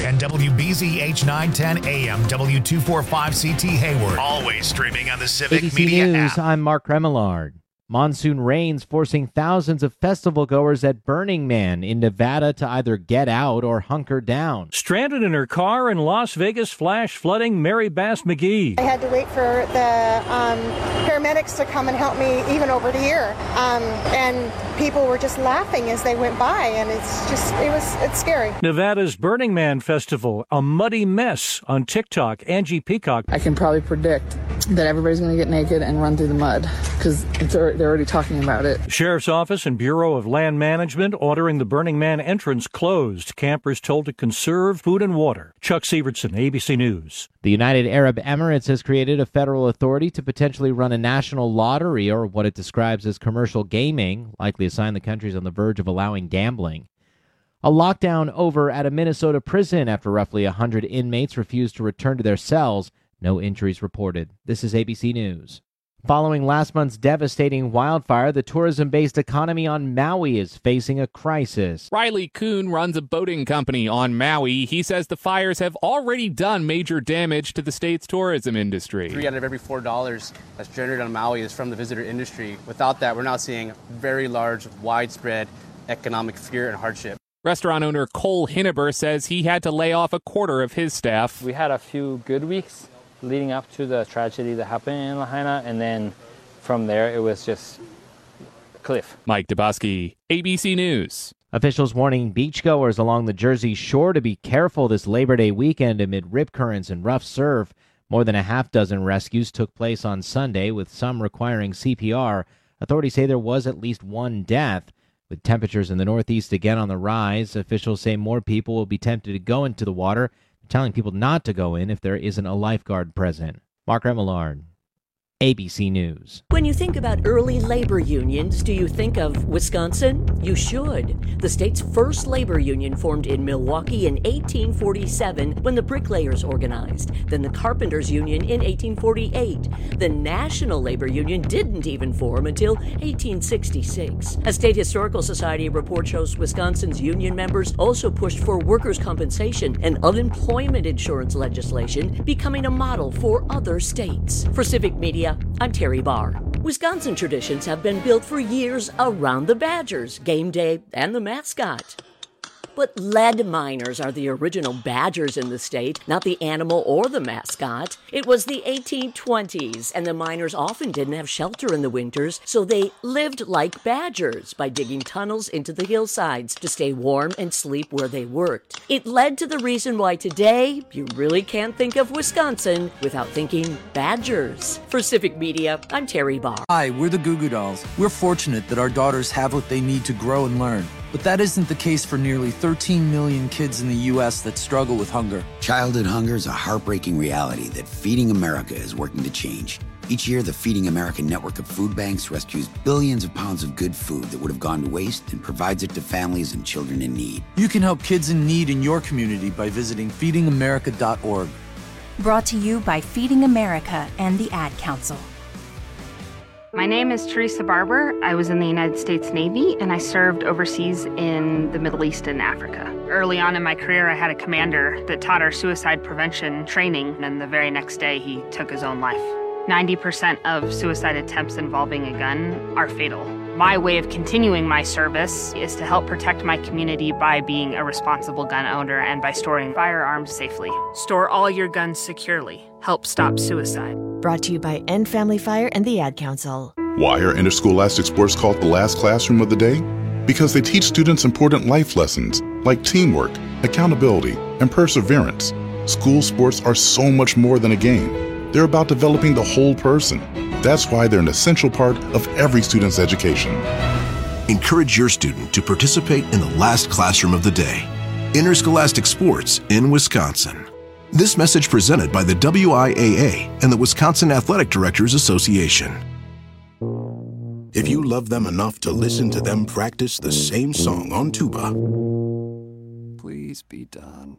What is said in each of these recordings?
and WBZ H910 AM W245CT Hayward. Always streaming on the Civic ABC Media News, app. I'm Mark Remillard. Monsoon rains forcing thousands of festival goers at Burning Man in Nevada to either get out or hunker down. Stranded in her car in Las Vegas, flash flooding Mary Bass McGee. I had to wait for the paramedics to come and help me even over here. And people were just laughing as they went by, and it's scary. Nevada's Burning Man Festival, a muddy mess on TikTok. Angie Peacock. I can probably predict that everybody's going to get naked and run through the mud because they're already talking about it. Sheriff's Office and Bureau of Land Management ordering the Burning Man entrance closed. Campers told to conserve food and water. Chuck Sievertson, ABC News. The United Arab Emirates has created a federal authority to potentially run a national lottery, or what it describes as commercial gaming, likely a sign the country's on the verge of allowing gambling. A lockdown over at a Minnesota prison after roughly 100 inmates refused to return to their cells. No injuries reported. This is ABC News. Following last month's devastating wildfire, the tourism-based economy on Maui is facing a crisis. Riley Kuhn runs a boating company on Maui. He says the fires have already done major damage to the state's tourism industry. 3 out of every $4 that's generated on Maui is from the visitor industry. Without that, we're now seeing very large, widespread economic fear and hardship. Restaurant owner Cole Hinneber says he had to lay off a quarter of his staff. We had a few good weeks leading up to the tragedy that happened in Lahaina, and then from there it was just a cliff. Mike Dubosky, ABC News. Officials warning beachgoers along the Jersey Shore to be careful this Labor Day weekend amid rip currents and rough surf. More than a half dozen rescues took place on Sunday, with some requiring CPR. Authorities say there was at least one death. With temperatures in the Northeast again on the rise, officials say more people will be tempted to go into the water, telling people not to go in if there isn't a lifeguard present. Mark Remillard, ABC News. When you think about early labor unions, do you think of Wisconsin? You should. The state's first labor union formed in Milwaukee in 1847 when the bricklayers organized. Then the carpenters union in 1848. The National Labor Union didn't even form until 1866. A State Historical Society report shows Wisconsin's union members also pushed for workers' compensation and unemployment insurance legislation, becoming a model for other states. For Civic Media, I'm Terry Barr. Wisconsin traditions have been built for years around the Badgers, game day, and the mascot. But lead miners are the original Badgers in the state, not the animal or the mascot. It was the 1820s, and the miners often didn't have shelter in the winters, so they lived like badgers by digging tunnels into the hillsides to stay warm and sleep where they worked. It led to the reason why today you really can't think of Wisconsin without thinking Badgers. For Civic Media, I'm Terry Barr. Hi, we're the Goo Goo Dolls. We're fortunate that our daughters have what they need to grow and learn. But that isn't the case for nearly 13 million kids in the U.S. that struggle with hunger. Childhood hunger is a heartbreaking reality that Feeding America is working to change. Each year, the Feeding America network of food banks rescues billions of pounds of good food that would have gone to waste and provides it to families and children in need. You can help kids in need in your community by visiting feedingamerica.org. Brought to you by Feeding America and the Ad Council. My name is Teresa Barber. I was in the United States Navy, and I served overseas in the Middle East and Africa. Early on in my career, I had a commander that taught our suicide prevention training, and the very next day, he took his own life. 90% of suicide attempts involving a gun are fatal. My way of continuing my service is to help protect my community by being a responsible gun owner and by storing firearms safely. Store all your guns securely. Help stop suicide. Brought to you by End Family Fire and the Ad Council. Why are interscholastic sports called the last classroom of the day? Because they teach students important life lessons like teamwork, accountability, and perseverance. School sports are so much more than a game. They're about developing the whole person. That's why they're an essential part of every student's education. Encourage your student to participate in the last classroom of the day. Interscholastic sports in Wisconsin. This message presented by the WIAA and the Wisconsin Athletic Directors Association. If you love them enough to listen to them practice the same song on tuba, please be done.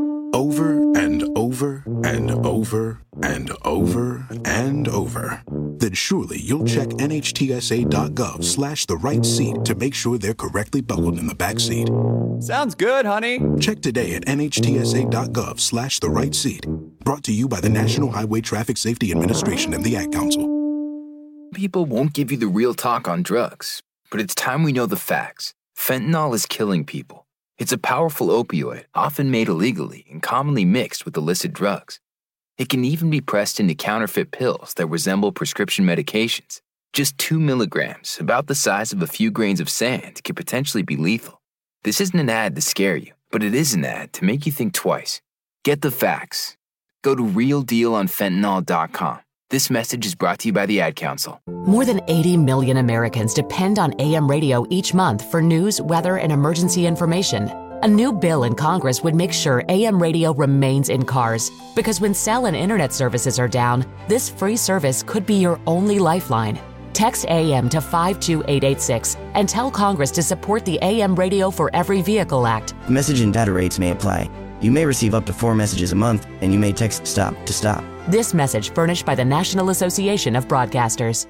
Over and over and over and over and over, then surely you'll check NHTSA.gov/the right seat to make sure they're correctly buckled in the back seat. Sounds good, honey. Check today at NHTSA.gov/the right seat. Brought to you by the National Highway Traffic Safety Administration and the Ad Council. People won't give you the real talk on drugs, but it's time we know the facts. Fentanyl is killing people. It's a powerful opioid, often made illegally and commonly mixed with illicit drugs. It can even be pressed into counterfeit pills that resemble prescription medications. Just 2 milligrams, about the size of a few grains of sand, could potentially be lethal. This isn't an ad to scare you, but it is an ad to make you think twice. Get the facts. Go to realdealonfentanyl.com. This message is brought to you by the Ad Council. More than 80 million Americans depend on AM radio each month for news, weather, and emergency information. A new bill in Congress would make sure AM radio remains in cars, because when cell and internet services are down, this free service could be your only lifeline. Text AM to 52886 and tell Congress to support the AM Radio for Every Vehicle Act. Message and data rates may apply. You may receive up to 4 messages a month, and you may text STOP to stop. This message furnished by the National Association of Broadcasters.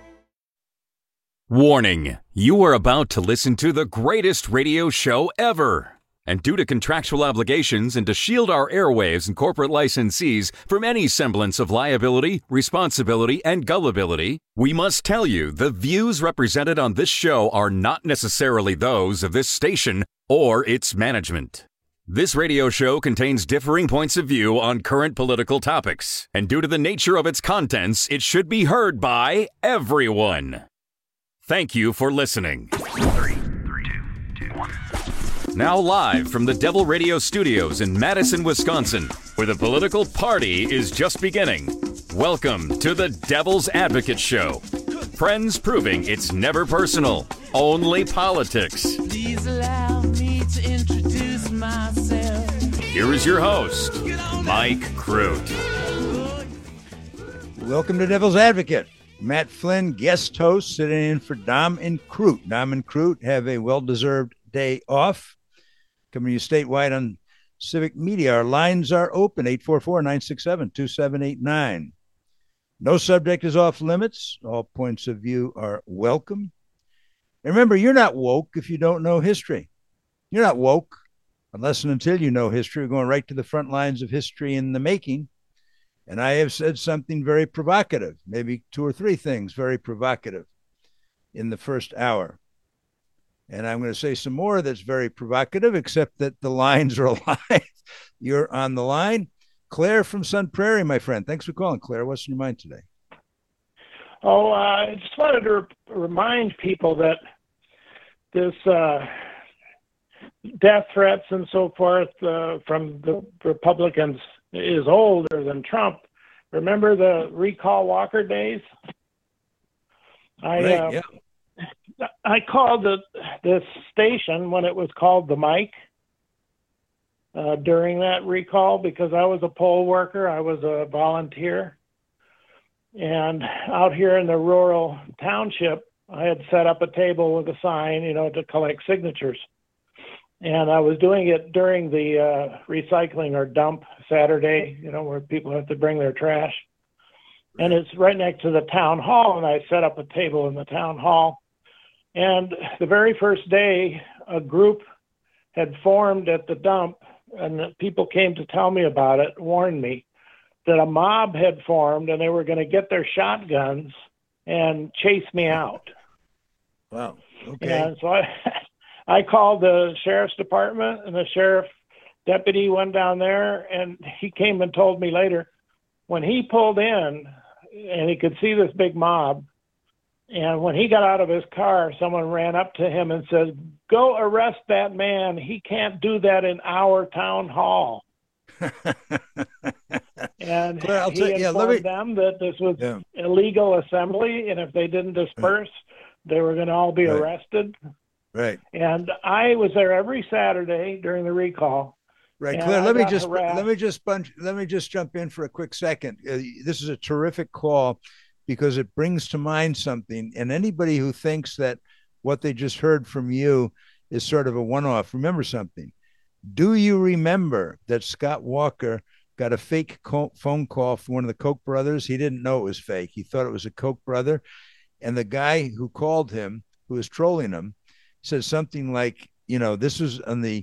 Warning, you are about to listen to the greatest radio show ever. And due to contractual obligations and to shield our airwaves and corporate licensees from any semblance of liability, responsibility, and gullibility, we must tell you the views represented on this show are not necessarily those of this station or its management. This radio show contains differing points of view on current political topics, and due to the nature of its contents, it should be heard by everyone. Thank you for listening. 3, 2, 1. Now live from the Devil Radio Studios in Madison, Wisconsin, where the political party is just beginning. Welcome to the Devil's Advocate Show. Friends proving it's never personal, only politics. Please allow me to introduce myself. Here is your host, Mike Crute. Welcome to Devil's Advocate. Matt Flynn, guest host, sitting in for Dom and Crute. Dom and Crute have a well-deserved day off. Coming to you statewide on Civic Media. Our lines are open, 844-967-2789. No subject is off limits. All points of view are welcome. And remember, you're not woke if you don't know history. You're not woke unless and until you know history. We're going right to the front lines of history in the making. And I have said something very provocative, maybe 2 or 3 things very provocative in the first hour. And I'm going to say some more that's very provocative, except that the lines are alive. You're on the line. Claire from Sun Prairie, my friend. Thanks for calling, Claire. What's in your mind today? Oh, I just wanted to remind people that this death threats and so forth from the Republicans is older than Trump. Remember the recall Walker days? I called this station when it was called the Mike during that recall because I was a poll worker. I was a volunteer. And out here in the rural township, I had set up a table with a sign, to collect signatures. And I was doing it during the recycling or dump Saturday, where people have to bring their trash. And it's right next to the town hall, and I set up a table in the town hall. And the very first day, a group had formed at the dump, and the people came to tell me about it, warned me that a mob had formed, and they were going to get their shotguns and chase me out. Wow. Okay. And so I called the sheriff's department, and the sheriff deputy went down there, and he came and told me later, when he pulled in and he could see this big mob, and when he got out of his car, someone ran up to him and said, "Go arrest that man. He can't do that in our town hall." And Claire, he informed them that this was illegal assembly, and if they didn't disperse, they were going to all be arrested. Right. And I was there every Saturday during the recall. Right, Claire. Let me just jump in for a quick second. This is a terrific call because it brings to mind something. And anybody who thinks that what they just heard from you is sort of a one-off, remember something. Do you remember that Scott Walker got a fake phone call from one of the Koch brothers. He didn't know it was fake. He thought it was a Koch brother. And the guy who called him, who was trolling him, said something like, this was on the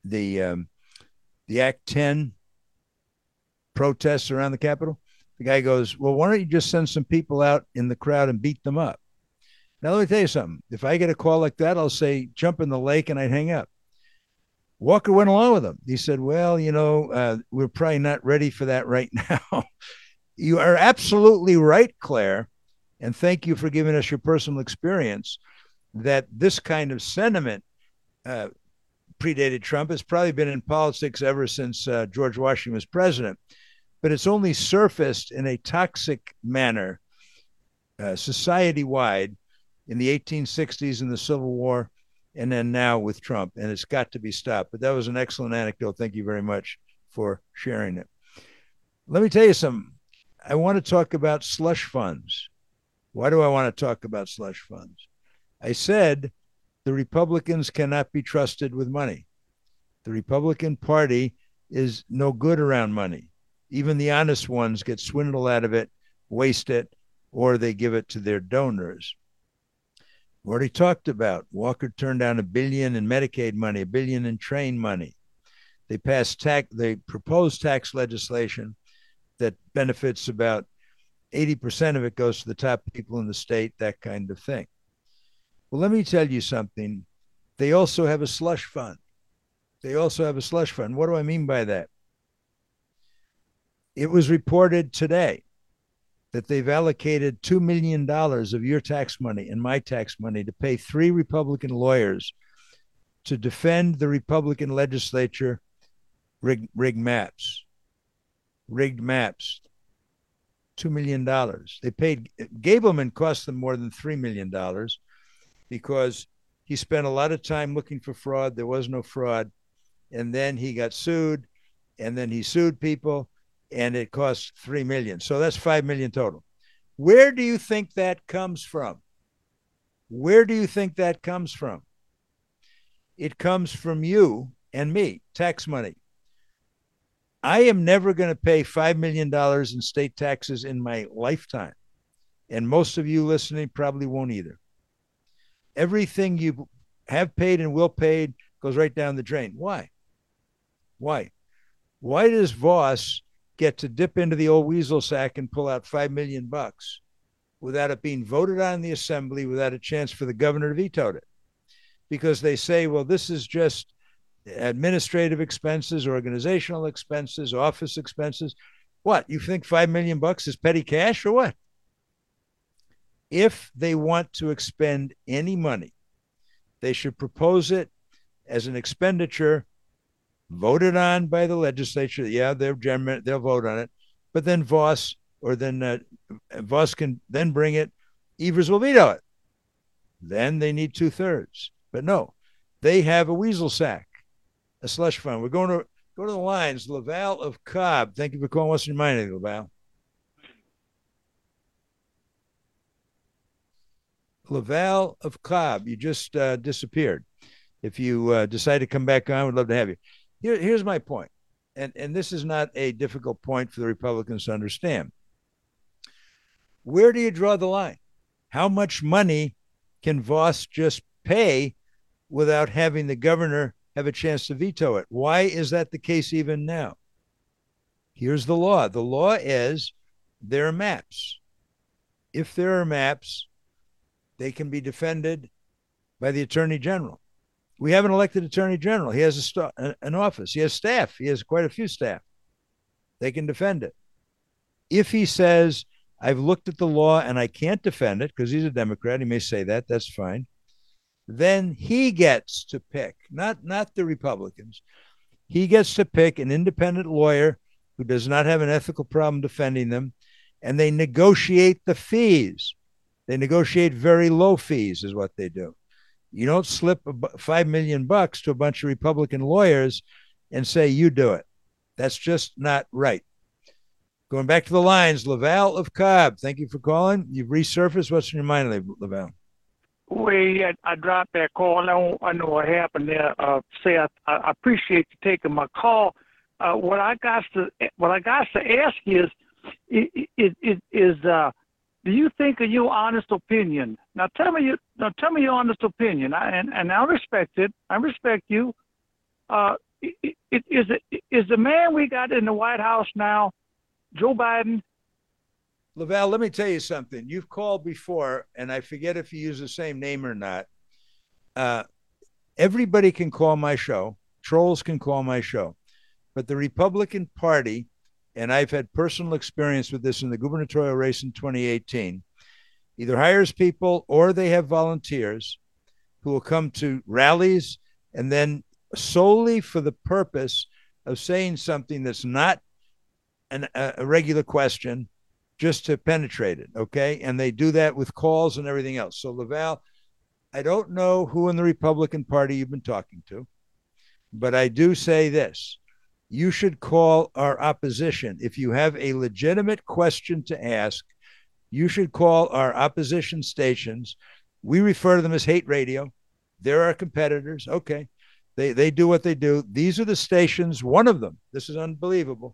Act 10 protests around the Capitol. The guy goes, well, why don't you just send some people out in the crowd and beat them up? Now, let me tell you something. If I get a call like that, I'll say, jump in the lake, and I'd hang up. Walker went along with him. He said, well, we're probably not ready for that right now. You are absolutely right, Claire. And thank you for giving us your personal experience that this kind of sentiment predated Trump. It's probably been in politics ever since George Washington was president. But it's only surfaced in a toxic manner society-wide in the 1860s and the Civil War, and then now with Trump, and it's got to be stopped. But that was an excellent anecdote. Thank you very much for sharing it. Let me tell you something. I want to talk about slush funds. Why do I want to talk about slush funds? I said the Republicans cannot be trusted with money. The Republican Party is no good around money. Even the honest ones get swindled out of it, waste it, or they give it to their donors. We already talked about Walker turned down $1 billion in Medicaid money, $1 billion in train money. They proposed tax legislation that benefits about 80% of it goes to the top people in the state, that kind of thing. Well, let me tell you something. They also have a slush fund. They also have a slush fund. What do I mean by that? It was reported today that they've allocated $2 million of your tax money and my tax money to pay 3 Republican lawyers to defend the Republican legislature rigged maps. Rigged maps. $2 million. They paid, Gableman cost them more than $3 million because he spent a lot of time looking for fraud. There was no fraud. And then he got sued, and then he sued people, and it cost $3 million. So that's $5 million total. Where do you think that comes from? Where do you think that comes from? It comes from you and me, tax money. I am never going to pay $5 million in state taxes in my lifetime. And most of you listening probably won't either. Everything you have paid and will pay goes right down the drain. Why? Why? Why does Voss get to dip into the old weasel sack and pull out $5 million without it being voted on in the assembly, without a chance for the governor to veto it? Because they say, well, this is just administrative expenses, organizational expenses, office expenses. What, you think $5 million is petty cash or what? If they want to expend any money, they should propose it as an expenditure voted on by the legislature. Yeah, they'll vote on it, but then Voss can then bring it. Evers will veto it. Then they need 2/3. But no, they have a weasel sack, a slush fund. We're going to go to the lines. Laval of Cobb. Thank you for calling. What's your mind, Laval? Laval of Cobb. You just disappeared. If you decide to come back on, we'd love to have you. Here's my point, and this is not a difficult point for the Republicans to understand. Where do you draw the line? How much money can Voss just pay without having the governor have a chance to veto it? Why is that the case even now? Here's the law. The law is there are maps. If there are maps, they can be defended by the Attorney General. We have an elected Attorney General. He has an office. He has staff. He has quite a few staff. They can defend it. If he says, I've looked at the law and I can't defend it, because he's a Democrat, he may say that, that's fine, then he gets to pick, not the Republicans. He gets to pick an independent lawyer who does not have an ethical problem defending them, and they negotiate the fees. They negotiate very low fees is what they do. You don't slip $5 million to a bunch of Republican lawyers and say, you do it. That's just not right. Going back to the lines, Laval of Cobb. Thank you for calling. You've resurfaced. What's in your mind, Laval? I dropped that call. I know what happened there. I appreciate you taking my call. what I got to ask you is do you think of your honest opinion? Now tell me your honest opinion. And I respect it. I respect you. Is the man we got in the White House now, Joe Biden? Lavelle, let me tell you something. You've called before, and I forget if you use the same name or not. Everybody can call my show. Trolls can call my show. But the Republican Party, and I've had personal experience with this in the gubernatorial race in 2018, either hires people or they have volunteers who will come to rallies and then solely for the purpose of saying something that's not a regular question, just to penetrate it, okay? And they do that with calls and everything else. So, Lavelle, I don't know who in the Republican Party you've been talking to, but I do say this. You should call our opposition. If you have a legitimate question to ask, you should call our opposition stations. We refer to them as hate radio. They're our competitors. Okay. They do what they do. These are the stations, one of them. This is unbelievable.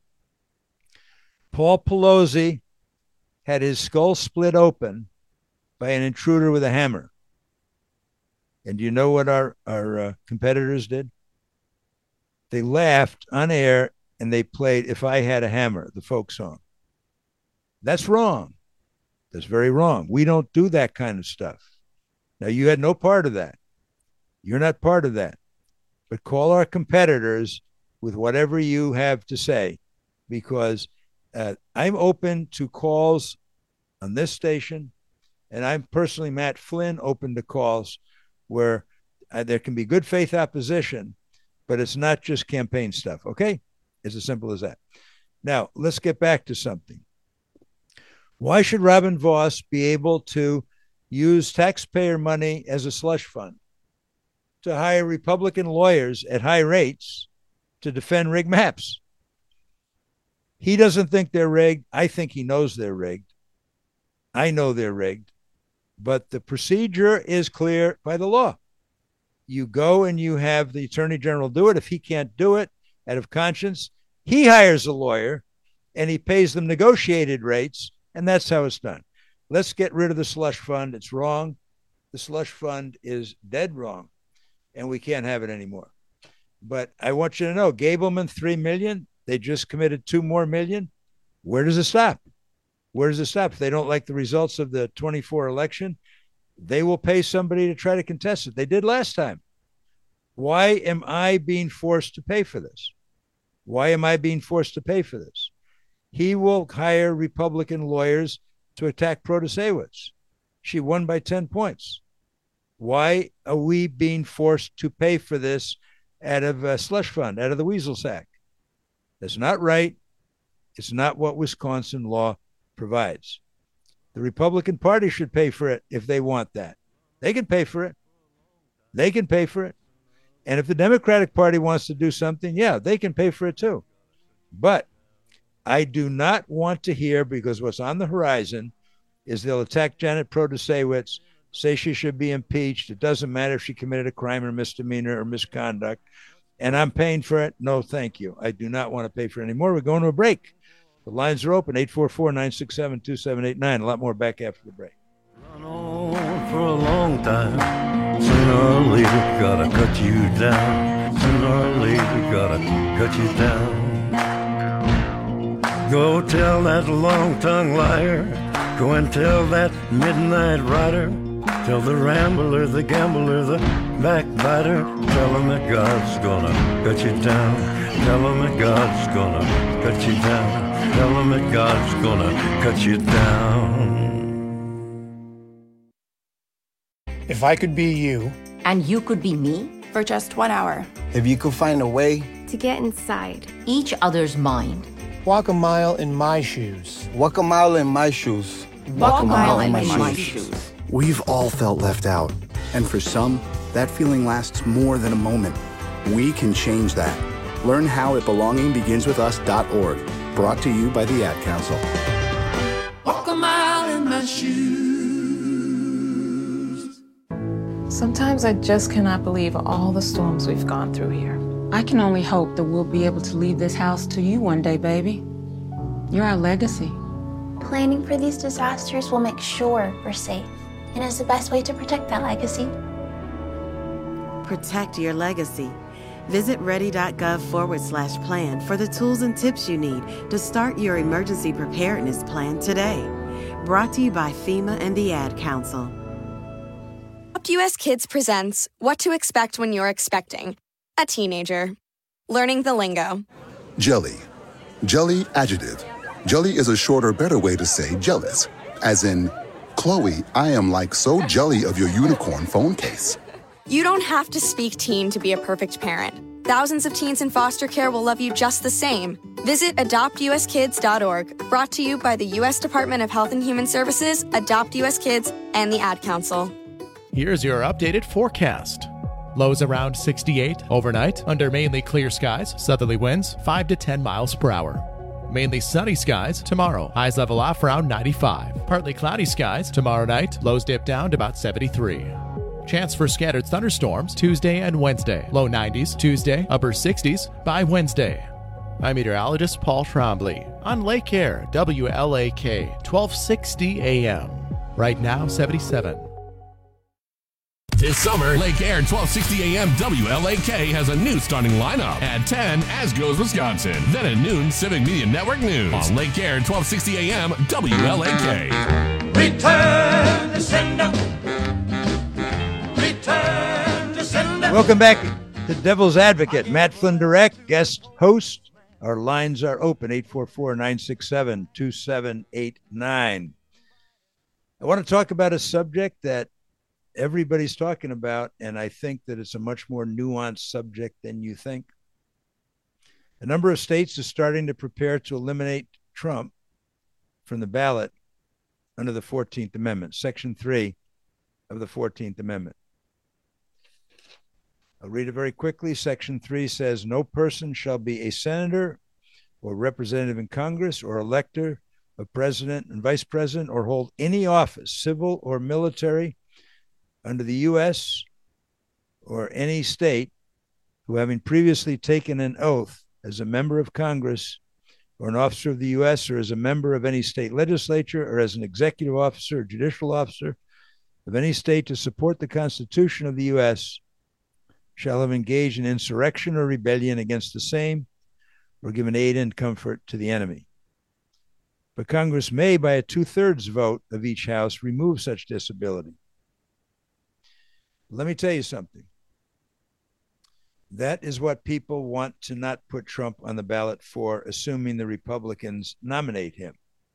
Paul Pelosi had his skull split open by an intruder with a hammer. And do you know what our competitors did? They laughed on air and they played If I Had a Hammer, the folk song. That's wrong. That's very wrong. We don't do that kind of stuff. Now, you had no part of that. You're not part of that. But call our competitors with whatever you have to say, because I'm open to calls on this station, and I'm personally, Matt Flynn, open to calls where there can be good faith opposition, but it's not just campaign stuff, okay? It's as simple as that. Now, let's get back to something. Why should Robin Vos be able to use taxpayer money as a slush fund to hire Republican lawyers at high rates to defend rigged maps? He doesn't think they're rigged. I think he knows they're rigged. I know they're rigged. But the procedure is clear by the law. You go and you have the attorney general do it. If he can't do it out of conscience, he hires a lawyer and he pays them negotiated rates, and that's how it's done. Let's get rid of the slush fund. It's wrong. The slush fund is dead wrong, and we can't have it anymore. But I want you to know, Gableman, $3 million. They just committed $2 more million. Where does it stop? Where does it stop? If they don't like the results of the 24 election, they will pay somebody to try to contest it. They did last time. Why am I being forced to pay for this? Why am I being forced to pay for this? He will hire Republican lawyers to attack Protasewicz. She won by 10 points. Why are we being forced to pay for this out of a slush fund, out of the weasel sack? That's not right. It's not what Wisconsin law provides. The Republican Party should pay for it if they want that. They can pay for it. They can pay for it. And if the Democratic Party wants to do something, yeah, they can pay for it too. But I do not want to hear, because what's on the horizon is they'll attack Janet Protasewicz, say she should be impeached. It doesn't matter if she committed a crime or misdemeanor or misconduct. And I'm paying for it. No, thank you. I do not want to pay for it anymore. We're going to a break. The lines are open, 844-967-2789. A lot more back after the break. Run on for a long time. Sooner or later, gotta cut you down. Sooner or later, gotta cut you down. Go tell that long-tongued liar. Go and tell that midnight rider. Tell the rambler, the gambler, the backbiter. Tell him that God's gonna cut you down. Tell him that God's gonna cut you down. Tell him that God's gonna cut you down. If I could be you. And you could be me? For just 1 hour. If you could find a way. To get inside each other's mind. Walk a mile in my shoes. Walk a mile in my shoes. Walk a mile in my shoes. We've all felt left out. And for some, that feeling lasts more than a moment. We can change that. Learn how at belongingbeginswithus.org. Brought to you by the Ad Council. Walk a mile in my shoes. Sometimes I just cannot believe all the storms we've gone through here. I can only hope that we'll be able to leave this house to you one day, baby. You're our legacy. Planning for these disasters will make sure we're safe, and is the best way to protect that legacy. Protect your legacy. Visit ready.gov/plan for the tools and tips you need to start your emergency preparedness plan today. Brought to you by FEMA and the Ad Council. Adopt US Kids presents What to Expect When You're Expecting a Teenager. Learning the lingo. Jelly. Jelly adjective. Jelly is a shorter, better way to say jealous. As in, Chloe, I am like so jelly of your unicorn phone case. You don't have to speak teen to be a perfect parent. Thousands of teens in foster care will love you just the same. Visit adoptuskids.org. Brought to you by the U.S. Department of Health and Human Services, Adopt US Kids, and the Ad Council. Here's your updated forecast. Lows around 68 overnight under mainly clear skies, southerly winds 5 to 10 miles per hour. Mainly sunny skies tomorrow, highs level off around 95. Partly cloudy skies tomorrow night, lows dip down to about 73. Chance for scattered thunderstorms Tuesday and Wednesday, low 90s Tuesday, upper 60s by Wednesday. I'm meteorologist Paul Trombley on Lake Air, WLAK, 1260 AM. Right now, 77. This summer, Lake Air 1260 AM WLAK has a new starting lineup. At 10, As Goes Wisconsin. Then at noon, Civic Media Network News. On Lake Air 1260 AM WLAK. Return to sender. Return to sender. Welcome back to Devil's Advocate. Matt Flynn Direct, guest host. Our lines are open, 844-967-2789. I want to talk about a subject that everybody's talking about, and I think that it's a much more nuanced subject than you think. A number of states are starting to prepare to eliminate Trump from the ballot under the 14th Amendment, Section 3 of the 14th Amendment. I'll read it very quickly. Section 3 says, no person shall be a senator or representative in Congress or elector of president and vice president or hold any office, civil or military, under the U.S. or any state who, having previously taken an oath as a member of Congress or an officer of the U.S. or as a member of any state legislature or as an executive officer or judicial officer of any state to support the Constitution of the U.S. shall have engaged in insurrection or rebellion against the same or given aid and comfort to the enemy. But Congress may, by a 2/3 vote of each house, remove such disability. Let me tell you something. That is what people want to not put Trump on the ballot for, assuming the Republicans nominate him.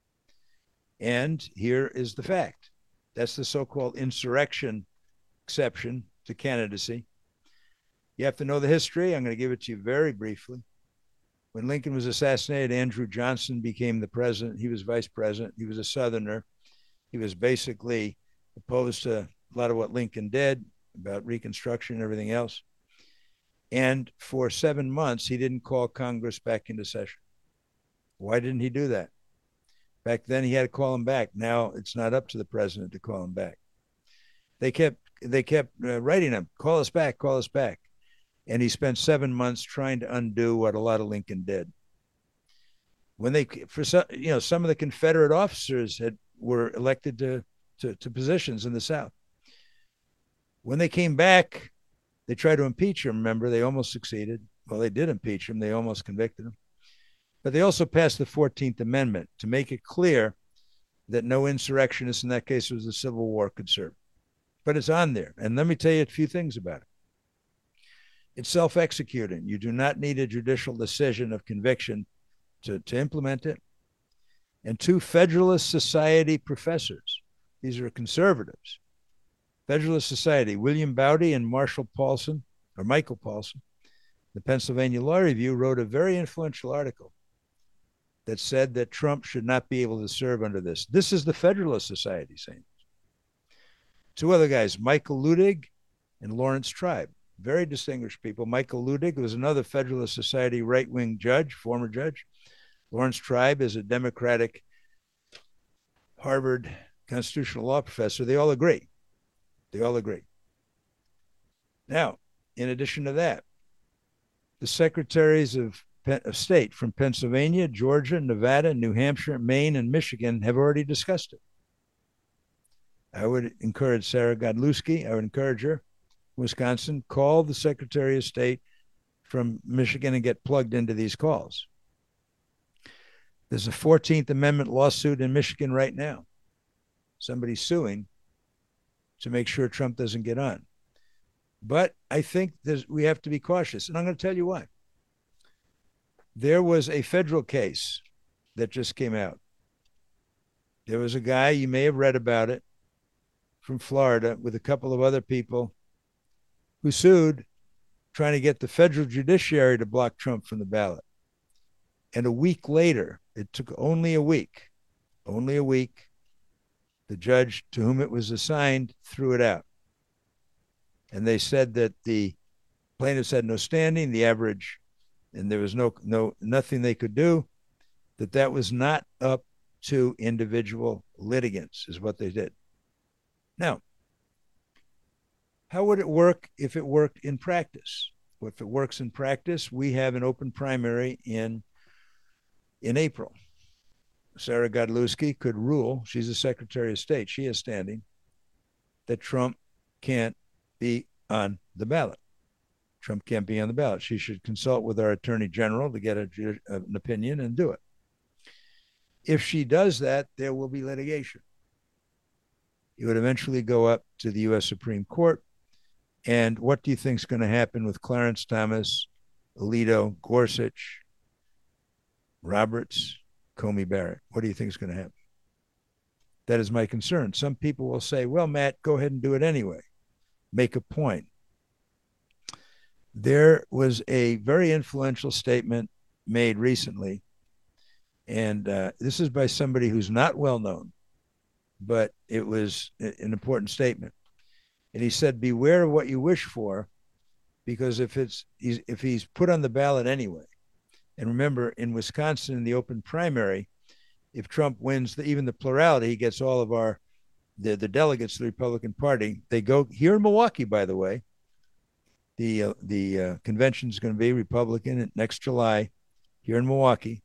And here is the fact. That's the so-called insurrection exception to candidacy. You have to know the history. I'm going to give it to you very briefly. When Lincoln was assassinated, Andrew Johnson became the president. He was vice president. He was a Southerner. He was basically opposed to a lot of what Lincoln did about Reconstruction and everything else. And for 7 months, he didn't call Congress back into session. Why didn't he do that? Back then, he had to call him back. Now it's not up to the president to call him back. They kept writing him, call us back, call us back. And he spent 7 months trying to undo what a lot of Lincoln did. When some of the Confederate officers were elected to positions in the South. When they came back, they tried to impeach him. Remember, they almost succeeded. Well, they did impeach him. They almost convicted him. But they also passed the 14th Amendment to make it clear that no insurrectionist, in that case it was the Civil War, could serve. But it's on there. And let me tell you a few things about it. It's self-executing. You do not need a judicial decision of conviction to implement it. And 2 Federalist Society professors, these are conservatives, Federalist Society, William Bowdy and Michael Paulson, the Pennsylvania Law Review, wrote a very influential article that said that Trump should not be able to serve under this. This is the Federalist Society saying this. 2 other guys, Michael Ludig and Lawrence Tribe, very distinguished people. Michael Ludig was another Federalist Society right-wing judge, former judge. Lawrence Tribe is a Democratic Harvard constitutional law professor. They all agree. Now, in addition to that, The secretaries of state from Pennsylvania, Georgia, Nevada, New Hampshire, Maine, and Michigan have already discussed it. I would encourage Sarah Godlewski, I would encourage her, Wisconsin, call the Secretary of State from Michigan and get plugged into these calls. There's a 14th Amendment lawsuit in Michigan right now. Somebody's suing to make sure Trump doesn't get on. But I think we have to be cautious, and I'm going to tell you why. There was a federal case that just came out. There was a guy, you may have read about it, from Florida with a couple of other people who sued trying to get the federal judiciary to block Trump from the ballot. And a week later, it took only a week, the judge to whom it was assigned threw it out. And they said that the plaintiffs had no standing, the average, and there was nothing they could do, that was not up to individual litigants, is what they did. Now, how would it work if it worked in practice? Well, if it works in practice, we have an open primary in April. Sarah Godlewski could rule, she's the Secretary of State, she is standing, that Trump can't be on the ballot. Trump can't be on the ballot. She should consult with our Attorney General to get an opinion and do it. If she does that, there will be litigation. It would eventually go up to the U.S. Supreme Court. And what do you think is going to happen with Clarence Thomas, Alito, Gorsuch, Roberts, Comey Barrett? What do you think is going to happen? That is my concern. Some people will say, well, Matt, go ahead and do it anyway. Make a point. There was a very influential statement made recently, and this is by somebody who's not well known, but it was an important statement. And he said, beware of what you wish for, because if he's put on the ballot anyway, and remember, in Wisconsin, in the open primary, if Trump wins even the plurality, he gets all of the delegates to the Republican Party. They go here in Milwaukee, by the way. The convention is going to be Republican next July here in Milwaukee.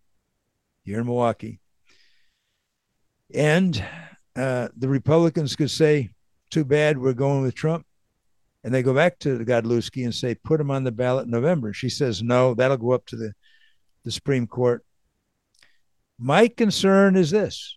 And the Republicans could say, too bad, we're going with Trump. And they go back to Godlewski and say, put him on the ballot in November. She says, no, that'll go up to the Supreme Court. My concern is this.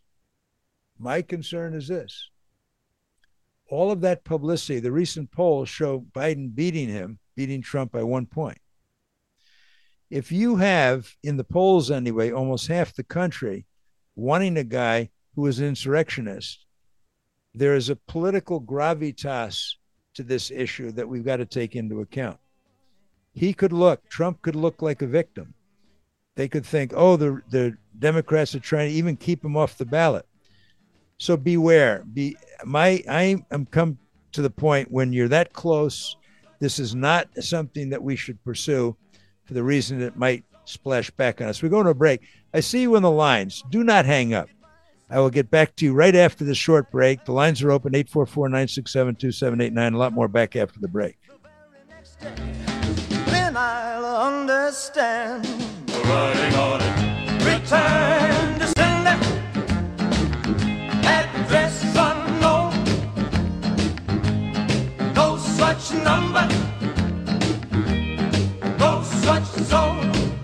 All of that publicity, the recent polls show Biden beating Trump by 1 point. If you have, in the polls anyway, almost half the country wanting a guy who is an insurrectionist, there is a political gravitas to this issue that we've got to take into account. Trump could look like a victim. They could think, oh, the Democrats are trying to even keep him off the ballot. So beware. I am come to the point when you're that close, this is not something that we should pursue for the reason that it might splash back on us. We're going to a break. I see you in the lines. Do not hang up. I will get back to you right after this short break. The lines are open, 844-967-2789. A lot more back after the break. Then I'll understand. Writing on it. Return to sender. Address unknown. No such number. No such zone.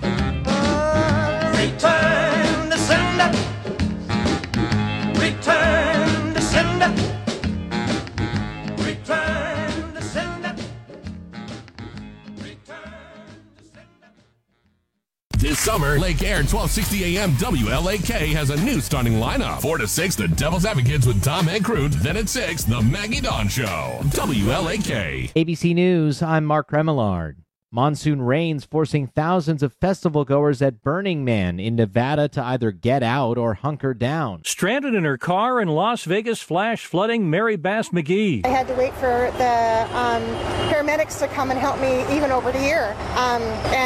Return to sender. Return to sender. Return to sender. This summer, Lake Air 1260 AM WLAK has a new starting lineup. 4 to 6, the Devil's Advocates with Tom Hankrut. Then at 6, the Maggie Dawn Show. WLAK. ABC News, I'm Mark Remillard. Monsoon rains forcing thousands of festival goers at Burning Man in Nevada to either get out or hunker down. Stranded in her car in Las Vegas flash flooding, Mary Bass McGee. I had to wait for the paramedics to come and help me even over the year. And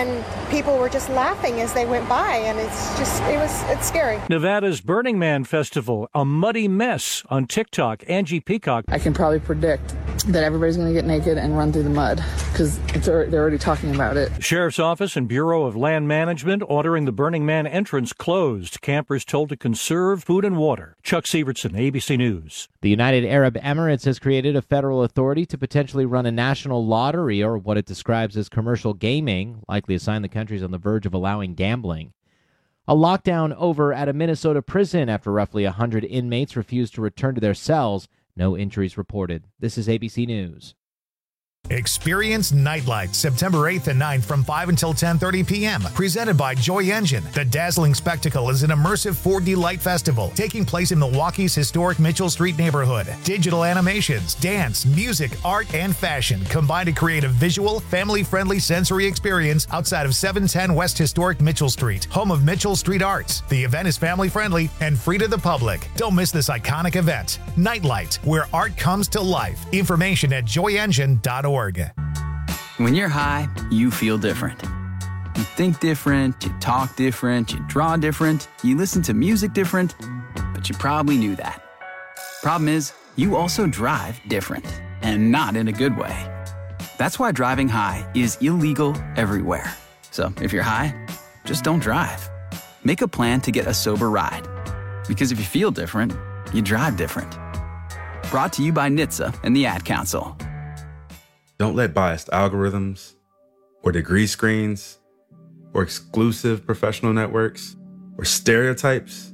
people were just laughing as they went by, and it's scary. Nevada's Burning Man Festival, a muddy mess on TikTok. Angie Peacock. I can probably predict that everybody's going to get naked and run through the mud because they're already talking about it. Sheriff's Office and Bureau of Land Management ordering the Burning Man entrance closed. Campers told to conserve food and water. Chuck Sievertson, ABC News. The United Arab Emirates has created a federal authority to potentially run a national lottery, or what it describes as commercial gaming, likely a sign the country's on the verge of allowing gambling. A lockdown over at a Minnesota prison after roughly 100 inmates refused to return to their cells. No injuries reported. This is ABC News. Experience Nightlight September 8th and 9th from 5 until 10:30 p.m. Presented by Joy Engine. The dazzling spectacle is an immersive 4D light festival taking place in Milwaukee's historic Mitchell Street neighborhood. Digital animations, dance, music, art, and fashion combine to create a visual, family-friendly sensory experience outside of 710 West Historic Mitchell Street, home of Mitchell Street Arts. The event is family-friendly and free to the public. Don't miss this iconic event. Nightlight, where art comes to life. Information at joyengine.org. When you're high, you feel different. You think different, you talk different, you draw different, you listen to music different, but you probably knew that. Problem is, you also drive different, and not in a good way. That's why driving high is illegal everywhere. So if you're high, just don't drive. Make a plan to get a sober ride. Because if you feel different, you drive different. Brought to you by NHTSA and the Ad Council. Don't let biased algorithms, or degree screens, or exclusive professional networks, or stereotypes.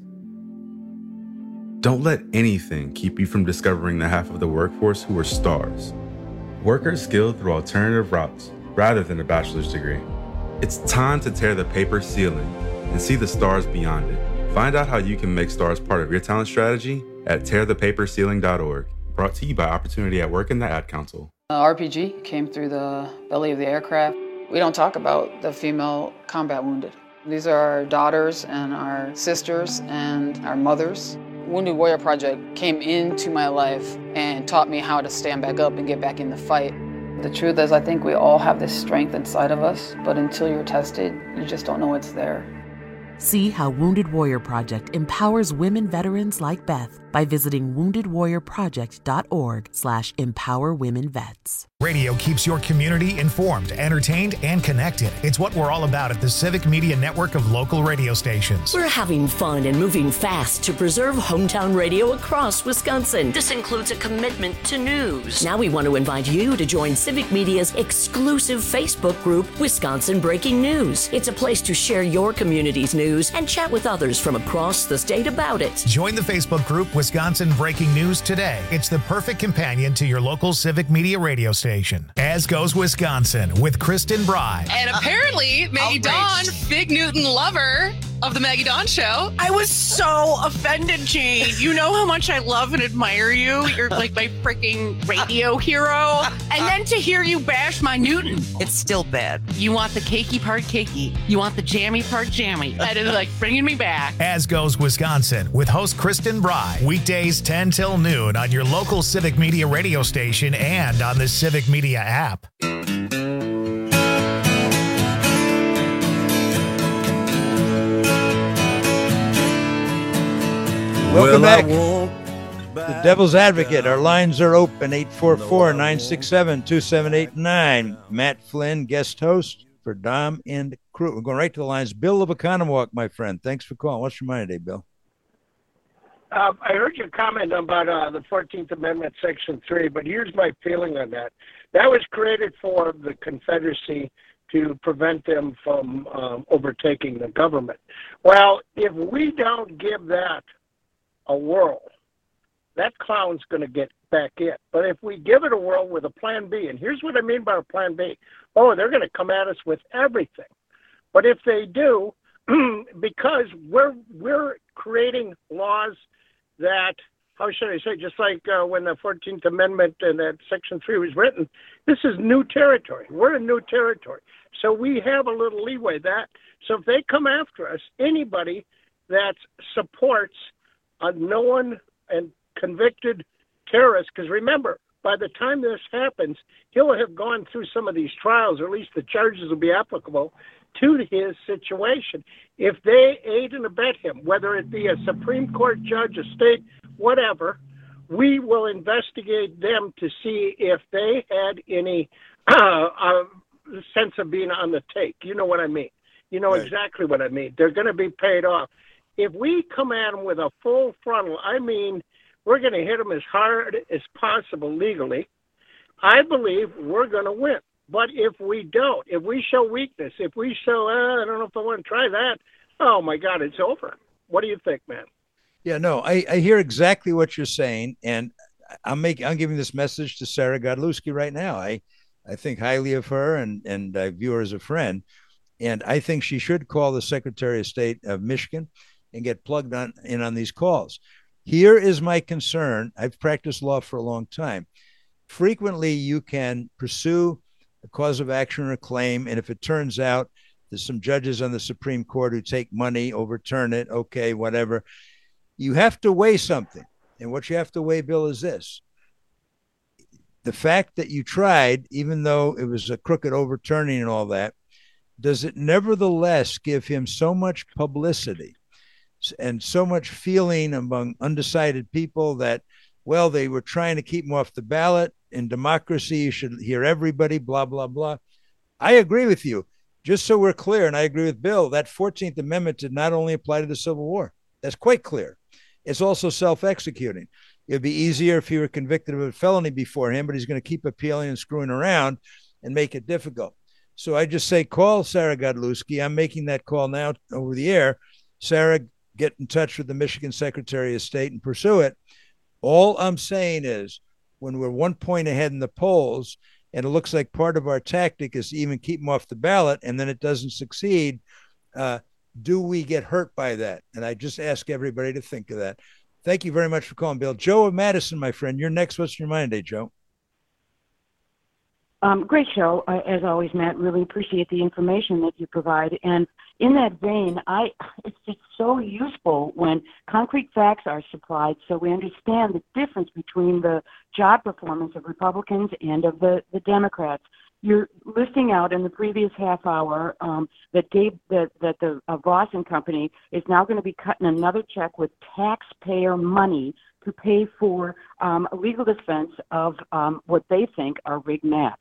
Don't let anything keep you from discovering the half of the workforce who are stars. Workers skilled through alternative routes rather than a bachelor's degree. It's time to tear the paper ceiling and see the stars beyond it. Find out how you can make stars part of your talent strategy at tearthepaperceiling.org. Brought to you by Opportunity at Work and the Ad Council. RPG came through the belly of the aircraft. We don't talk about the female combat wounded. These are our daughters and our sisters and our mothers. Wounded Warrior Project came into my life and taught me how to stand back up and get back in the fight. The truth is, I think we all have this strength inside of us, but until you're tested, you just don't know it's there. See how Wounded Warrior Project empowers women veterans like Beth by visiting woundedwarriorproject.org/empowerwomenvets. Radio keeps your community informed, entertained, and connected. It's what we're all about at the Civic Media Network of local radio stations. We're having fun and moving fast to preserve hometown radio across Wisconsin. This includes a commitment to news. Now we want to invite you to join Civic Media's exclusive Facebook group, Wisconsin Breaking News. It's a place to share your community's news and chat with others from across the state about it. Join the Facebook group Wisconsin Breaking News today. It's the perfect companion to your local Civic Media radio station. As Goes Wisconsin with Kristen Bry. And apparently, Maggie Dawn, Big Newton lover of the Maggie Dawn Show. I was so offended, Jane. You know how much I love and admire you. You're like my freaking radio hero. And then to hear you bash my Newton. It's still bad. You want the cakey part cakey. You want the jammy part jammy. That is like bringing me back. As Goes Wisconsin with host Kristen Bry. Weekdays 10 till noon on your local Civic Media radio station and on the Civic Media app. Welcome back. The Devil's Advocate. Our lines are open, 844-967-2789. Matt Flynn, guest host for Dom and crew. We're going right to the lines. Bill of Oconomowoc, my friend. Thanks for calling. What's your mind today, Bill? I heard your comment about the 14th Amendment, Section 3, but here's my feeling on that. That was created for the Confederacy to prevent them from overtaking the government. Well, if we don't give that a whirl, that clown's going to get back in. But if we give it a whirl with a plan B, and here's what I mean by a plan B. Oh, they're going to come at us with everything. But if they do, because we're creating laws that, how should I say, just like when the 14th Amendment and that Section 3 was written, this is new territory. We're in new territory. So we have a little leeway that. So if they come after us, anybody that supports a known and convicted terrorist, because remember, by the time this happens, he'll have gone through some of these trials, or at least the charges will be applicable to his situation. If they aid and abet him, whether it be a Supreme Court judge, a state, whatever, we will investigate them to see if they had any sense of being on the take. You know what I mean? You know exactly what I mean. They're going to be paid off. If we come at them with a full frontal, I mean, we're going to hit them as hard as possible legally. I believe we're going to win. But if we don't, if we show weakness, if we show, I don't know if I want to try that, oh, my God, it's over. What do you think, man? Yeah, no, I hear exactly what you're saying, and I'm giving this message to Sarah Godlewski right now. I think highly of her, and I view her as a friend, and I think she should call the Secretary of State of Michigan and get plugged in on these calls. Here is my concern. I've practiced law for a long time. Frequently, you can pursue a cause of action or a claim, and if it turns out there's some judges on the Supreme Court who take money, overturn it, okay, whatever. You have to weigh something. And what you have to weigh, Bill, is this. The fact that you tried, even though it was a crooked overturning and all that, does it nevertheless give him so much publicity and so much feeling among undecided people that, well, they were trying to keep him off the ballot. In democracy, you should hear everybody, blah, blah, blah. I agree with you. Just so we're clear, and I agree with Bill, that 14th Amendment did not only apply to the Civil War. That's quite clear. It's also self-executing. It'd be easier if he were convicted of a felony before him, but he's going to keep appealing and screwing around and make it difficult. So I just say, call Sarah Godlewski. I'm making that call now over the air. Sarah, get in touch with the Michigan Secretary of State and pursue it. All I'm saying is, when we're 1 point ahead in the polls, and it looks like part of our tactic is to even keep him off the ballot, and then it doesn't succeed, do we get hurt by that? And I just ask everybody to think of that. Thank you very much for calling, Bill. Joe of Madison, my friend, you're next. What's your mind today, Joe? Great show, as always, Matt. Really appreciate the information that you provide. And in that vein, it's just so useful when concrete facts are supplied so we understand the difference between the job performance of Republicans and of the Democrats. You're listing out in the previous half hour that the Voss and Company is now going to be cutting another check with taxpayer money to pay for a legal defense of what they think are rigged maps.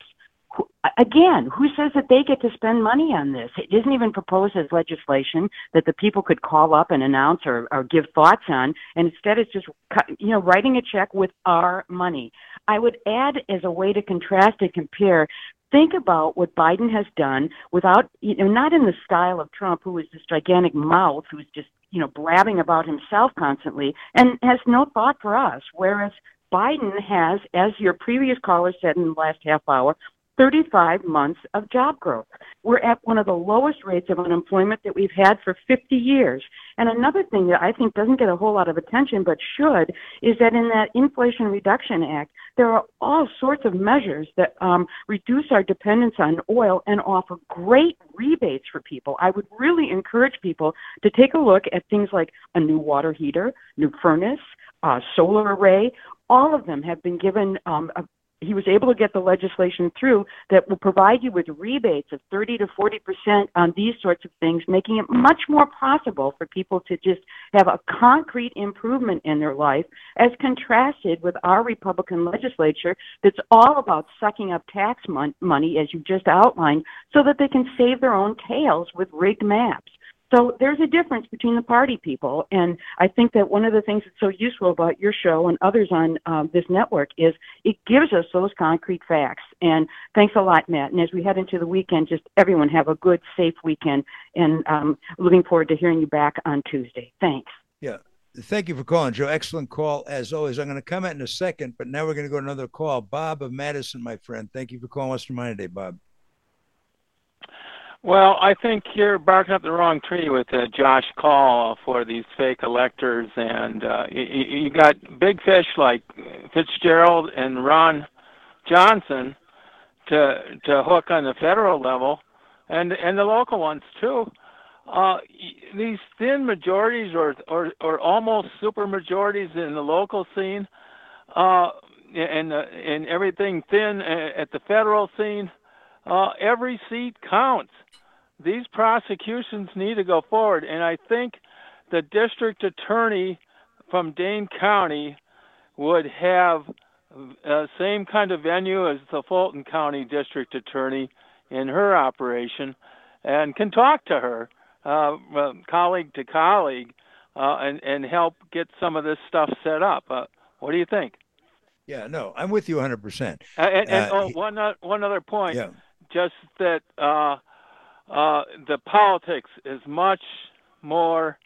Again, who says that they get to spend money on this? It isn't even proposed as legislation that the people could call up and announce or give thoughts on, and instead it's just writing a check with our money. I would add, as a way to contrast and compare, think about what Biden has done without, not in the style of Trump, who is this gigantic mouth who's just, blabbing about himself constantly and has no thought for us. Whereas Biden has, as your previous caller said in the last half hour, 35 months of job growth. We're at one of the lowest rates of unemployment that we've had for 50 years. And another thing that I think doesn't get a whole lot of attention but should is that in that Inflation Reduction Act, there are all sorts of measures that reduce our dependence on oil and offer great rebates for people. I would really encourage people to take a look at things like a new water heater, new furnace, solar array. All of them have been given he was able to get the legislation through that will provide you with rebates of 30 to 40% on these sorts of things, making it much more possible for people to just have a concrete improvement in their life, as contrasted with our Republican legislature that's all about sucking up tax money, as you just outlined, so that they can save their own tails with rigged maps. So there's a difference between the party people, and I think that one of the things that's so useful about your show and others on this network is it gives us those concrete facts. And thanks a lot, Matt. And as we head into the weekend, just everyone have a good, safe weekend, and looking forward to hearing you back on Tuesday. Thanks. Yeah. Thank you for calling, Joe. Excellent call, as always. I'm going to comment in a second, but now we're going to go to another call. Bob of Madison, my friend. Thank you for calling. What's your mind today, Bob? Well, I think you're barking up the wrong tree with Josh Call for these fake electors, and you got big fish like Fitzgerald and Ron Johnson to hook on the federal level, and the local ones too. These thin majorities or almost super majorities in the local scene, and everything thin at the federal scene. Every seat counts. these prosecutions need to go forward. And I think the district attorney from Dane County would have same kind of venue as the Fulton County district attorney in her operation, and can talk to her, colleague to colleague, and help get some of this stuff set up. What do you think? Yeah, no, I'm with you 100%. One other point, yeah. Just that the politics is much more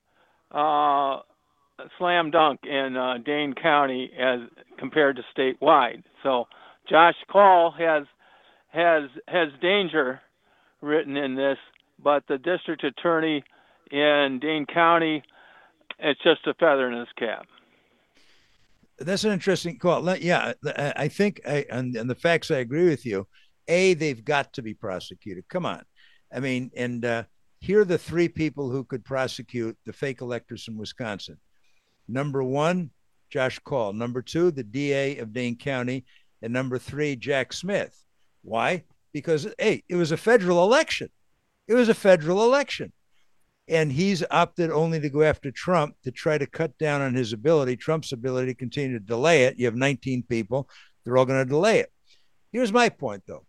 slam dunk in Dane County as compared to statewide. So Josh Call has danger written in this, but the district attorney in Dane County, it's just a feather in his cap. That's an interesting call. Yeah, I think, and the facts, I agree with you. They've got to be prosecuted. Come on. I mean, and here are the three people who could prosecute the fake electors from Wisconsin. Number one, Josh Call. Number two, the DA of Dane County. And number three, Jack Smith. Why? Because, it was a federal election. It was a federal election. And he's opted only to go after Trump to try to cut down on Trump's ability to continue to delay it. You have 19 people. They're all going to delay it. Here's my point, though.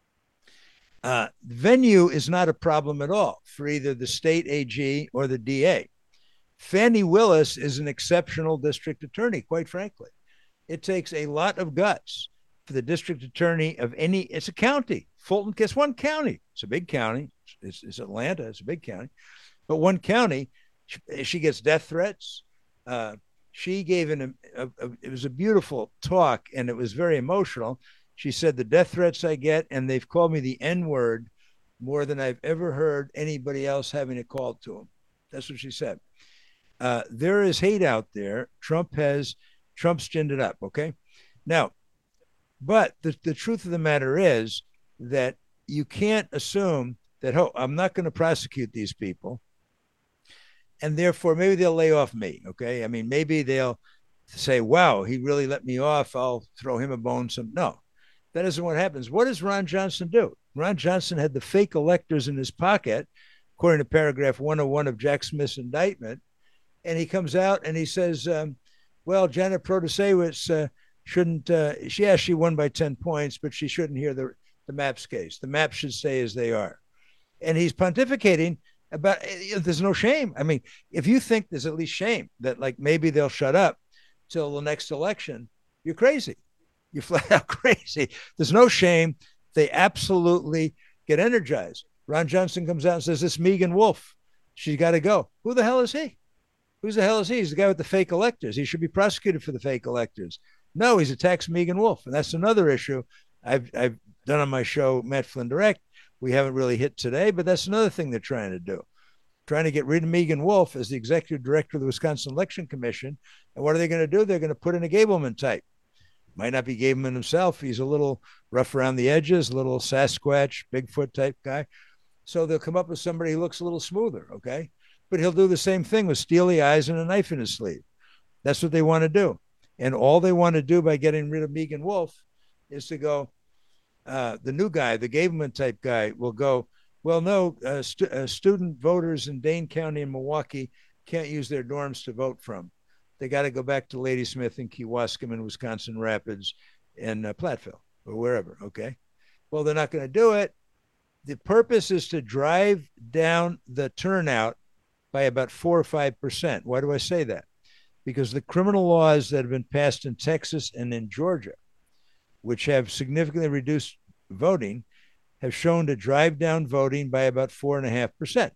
Venue is not a problem at all for either the state AG or the DA. Fannie Willis is an exceptional district attorney, quite frankly. It takes a lot of guts for the district attorney of it's a county. Fulton gets one county. It's a big county. It's Atlanta. It's a big county. But one county, she gets death threats. She gave it was a beautiful talk, and it was very emotional. She said, the death threats I get, and they've called me the N-word more than I've ever heard anybody else having it called to them. That's what she said. There is hate out there. Trump's ginned it up, okay? Now, but the truth of the matter is that you can't assume that, I'm not going to prosecute these people, and therefore maybe they'll lay off me, okay? I mean, maybe they'll say, wow, he really let me off. I'll throw him a bone. No, that isn't what happens. What does Ron Johnson do? Ron Johnson had the fake electors in his pocket, according to paragraph 101 of Jack Smith's indictment. And he comes out and he says, well, Janet Protasewicz shouldn't, she won by 10 points, but she shouldn't hear the MAPS case. The MAPS should stay as they are. And he's pontificating about, there's no shame. I mean, if you think there's at least shame that like maybe they'll shut up till the next election, you're crazy. You're flat out crazy. There's no shame. They absolutely get energized. Ron Johnson comes out and says, this Megan Wolf, she's got to go. Who the hell is he? Who's the hell is he? He's the guy with the fake electors. He should be prosecuted for the fake electors. No, he's attacks Megan Wolf. And that's another issue I've done on my show, Matt Flynn Direct. We haven't really hit today, but that's another thing they're trying to do. Trying to get rid of Megan Wolf as the executive director of the Wisconsin Election Commission. And what are they going to do? They're going to put in a Gableman type. Might not be Gableman himself. He's a little rough around the edges, a little Sasquatch, Bigfoot type guy. So they'll come up with somebody who looks a little smoother, okay? But he'll do the same thing with steely eyes and a knife in his sleeve. That's what they want to do. And all they want to do by getting rid of Megan Wolf is to go, the new guy, the Gableman type guy, will go, well, no, student voters in Dane County and Milwaukee can't use their dorms to vote from. They got to go back to Ladysmith and Kewaskum and Wisconsin Rapids and Platteville or wherever, okay? Well, they're not going to do it. The purpose is to drive down the turnout by about 4 or 5%. Why do I say that? Because the criminal laws that have been passed in Texas and in Georgia, which have significantly reduced voting, have shown to drive down voting by about 4.5%.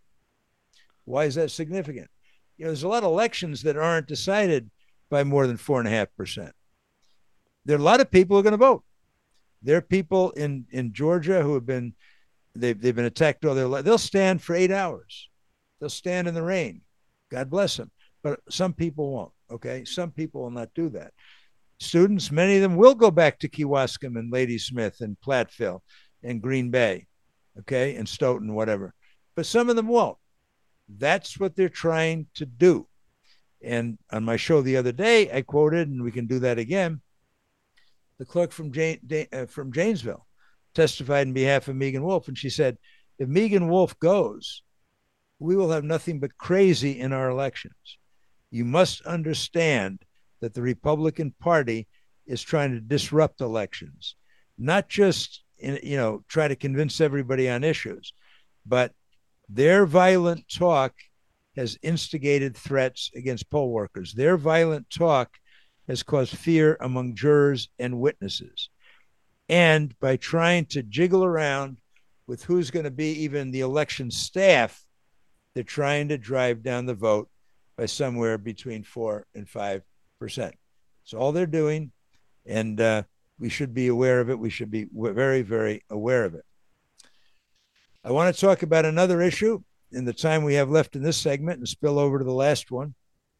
Why is that significant? There's a lot of elections that aren't decided by more than 4.5%. There are a lot of people who are going to vote. There are people in Georgia who have been, they've been attacked all their life. They'll stand for 8 hours. They'll stand in the rain. God bless them. But some people won't, okay? Some people will not do that. Students, many of them will go back to Kewaskum and Ladysmith and Platteville and Green Bay, okay, and Stoughton, whatever. But some of them won't. That's what they're trying to do. And on my show the other day, I quoted, and we can do that again, the clerk from Janesville testified on behalf of Megan Wolf, and she said, if Megan Wolf goes, we will have nothing but crazy in our elections. You must understand that the Republican Party is trying to disrupt elections, not just try to convince everybody on issues, but their violent talk has instigated threats against poll workers. Their violent talk has caused fear among jurors and witnesses. And by trying to jiggle around with who's going to be even the election staff, they're trying to drive down the vote by somewhere between 4 and 5%. That's all they're doing. And we should be aware of it. We should be very, very aware of it. I want to talk about another issue in the time we have left in this segment and spill over to the last one.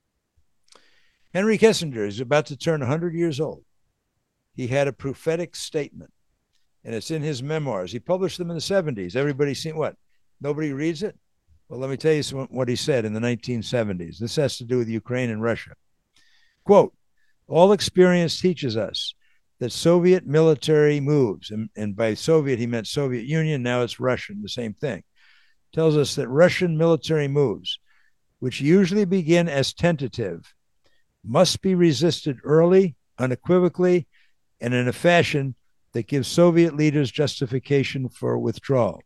Henry Kissinger is about to turn 100 years old. He had a prophetic statement, and it's in his memoirs. He published them in the 70s. Everybody's seen what? Nobody reads it? Well, let me tell you what he said in the 1970s. This has to do with Ukraine and Russia. Quote, all experience teaches us that Soviet military moves, and by Soviet, he meant Soviet Union, now it's Russian, the same thing, tells us that Russian military moves, which usually begin as tentative, must be resisted early, unequivocally, and in a fashion that gives Soviet leaders justification for withdrawal.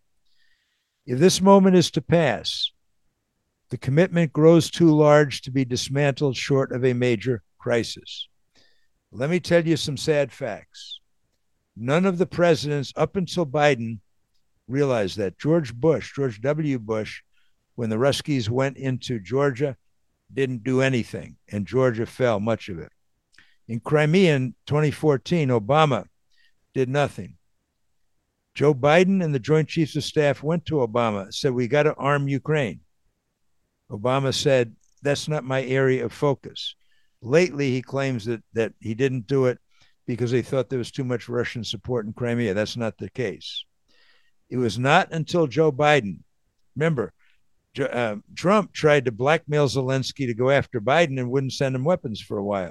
If this moment is to pass, the commitment grows too large to be dismantled short of a major crisis. Let me tell you some sad facts. None of the presidents up until Biden realized that. George W. Bush, when the Ruskies went into Georgia, didn't do anything, and Georgia fell, much of it. In Crimea in 2014, Obama did nothing. Joe Biden and the Joint Chiefs of Staff went to Obama, said, we got to arm Ukraine. Obama said, that's not my area of focus. Lately, he claims that he didn't do it because they thought there was too much Russian support in Crimea. That's not the case. It was not until Joe Biden, remember, Trump tried to blackmail Zelensky to go after Biden and wouldn't send him weapons for a while.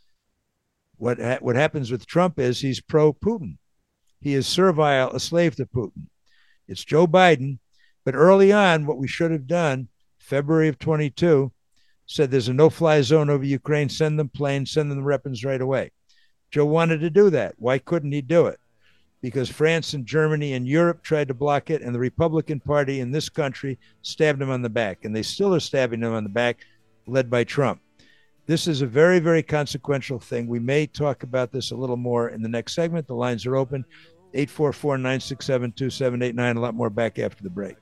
What happens with Trump is he's pro-Putin. He is servile, a slave to Putin. It's Joe Biden. But early on, what we should have done, February of 22, said there's a no-fly zone over Ukraine, send them planes, send them weapons right away. Joe wanted to do that. Why couldn't he do it? Because France and Germany and Europe tried to block it, and the Republican Party in this country stabbed him on the back, and they still are stabbing him on the back, led by Trump. This is a very, very consequential thing. We may talk about this a little more in the next segment. The lines are open, 844-967-2789. A lot more back after the break.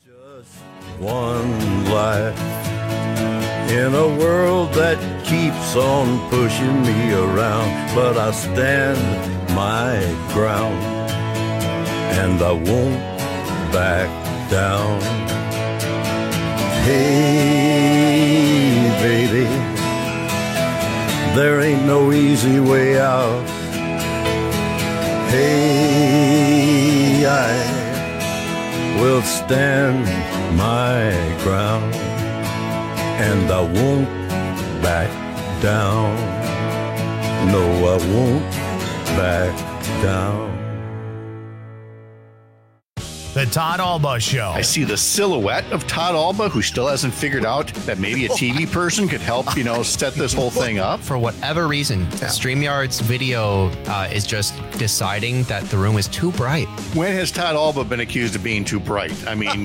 One life in a world that keeps on pushing me around, but I stand my ground and I won't back down. Hey, baby, there ain't no easy way out. Hey, I will stand my ground and I won't back down. No, I won't back down. The Todd Alba Show. I see the silhouette of Todd Alba, who still hasn't figured out that maybe a TV person could help, set this whole thing up. For whatever reason, StreamYard's video is just deciding that the room is too bright. When has Todd Alba been accused of being too bright? I mean,